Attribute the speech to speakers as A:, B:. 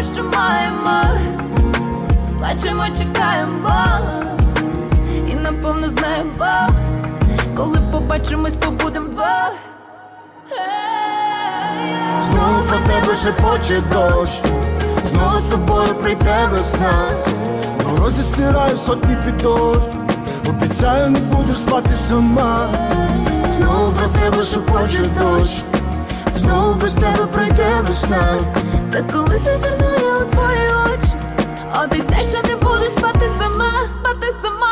A: тому, що маємо. Плачемо, чекаємо і напевно знаємо, коли побачимось, побудем вдвох.
B: Знову про тебе шепоче дощ, знову з тобою прийде весна. Морози стираю сотні підошв, обіцяю, не будеш спати сама. Знову про тебе шепоче дощ, знову без тебе пройде весна.
A: Та коли зазирну я у твої очі, обіцяй, що не буду спати сама, спати сама.